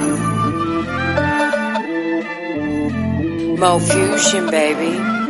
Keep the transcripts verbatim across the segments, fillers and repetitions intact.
Mo Fusion, baby.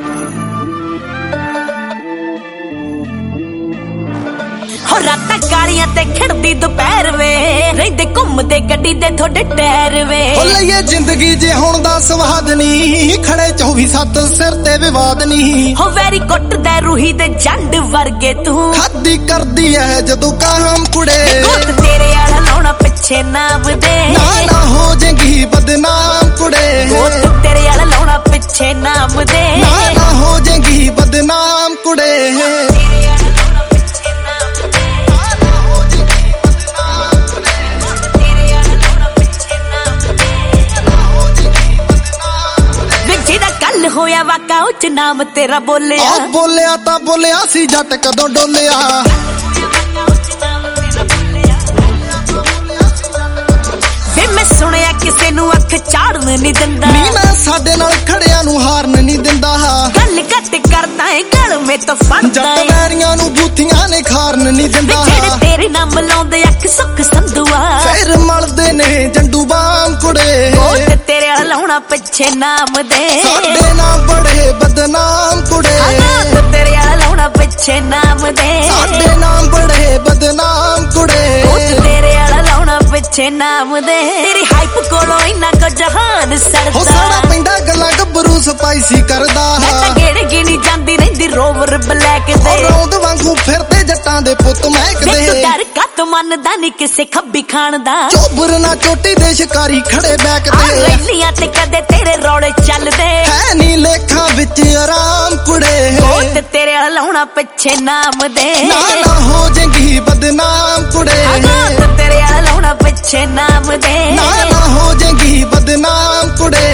हो रातां कालियां ते खिड़दी दोपहर वे रहिंदे घुमदे गड्डी दे थोड़े टैर वे हो लईए जिंदगी जे हुण दा स्वाद नी खड़े चौबी सत्त सिर ते विवाद नी हो वैरी कुटदा रूही दे जंड वर्गे तू खादी करदी है जदों काम कुड़े गोत तेरे आला लाउणा पिछे नाम दे ना ना हो जाएगी बदनाम कुड़े गोत तेरे आला लाउणा पिछे नाम दे ना ना हो जाएगी बदनाम कुड़े होया वाका उच नाम तेरा बोलिया बोलिया ता बोलिया सी जट कदों डोलिया वे मैं सुनिया किसे नू अख चाड़न नहीं दिंदा नी मैं साडे नाल खड़िया नू हारन नहीं दिंदा गल घट करदा है गल में तो फड़दा जट वैरियां नू बूथियां ने खारन नहीं दिंदा जेड़े तेरे नाम लाउंदे अख सुख संधुआ फिर मलदे ने जंडू बाम कुड़े गोत तेरे आला लाउणा पिछे नाम दे साडे नाम बड़े बदनाम कुड़े गोत तेरे आला लाउणा पिछे नाम दे साडे नाम बड़े बदनाम कुड़े गोत तेरे आला लाउणा पिछे नाम दे तेरी हाइप कोलों इन्ना को जहान सड़दा हो साड़ा पैंदा गल्लां गब्बरू स्पाइसी करदा मैं तां गेड़ गिनी जांदी रहिंदी रोवर ब्लैक दे रौंद वांगू फिरदे जट्टां दे पुੱਤ महकदे तू डर कत मनदा नी किसे खब्बी खान दा चोबर ना चोटी दे शिकारी खड़े बैकदे रैलियां ते कदे तेरे रौड़े चलदे है नी लेखां विच आराम कुड़े गोत तेरे आला लाउणा पिछे नाम दे ना ना हो जाएगी बदनाम कुड़े गोत तेरे आला लाउणा पिछे नाम दे ना ना हो जाएगी बदनाम कुड़े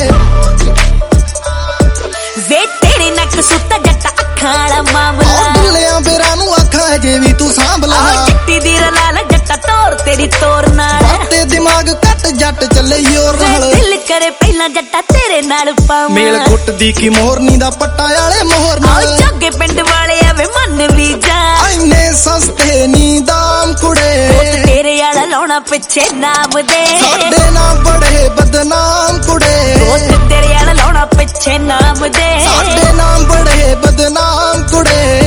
वे तेरे नक सुता जट्टा अखां वाला मामला दुल्लियां बेरां नू आखां जे भी तू सांभला चिट्टी दी रलाल जट्टा तोर तेरी तोर नाल ते दिमाग कट जट चले योर नाल दिल करे पहला जट्टा तेरे नाल पावां मेल घुੱਟਦੀ की मोरनी दा पट्टा आले मोहर नाल चौगे पिंड वाले आवे मन भी जा इन्ने सस्ते नी दाम कुड़े तेरे आला लाउणा पिछे नाम दे साडे नाम बड़े बदनाम कुड़े तेरे आला लाउणा पिछे नाम दे साडे नाम बड़े बदनाम कुड़े।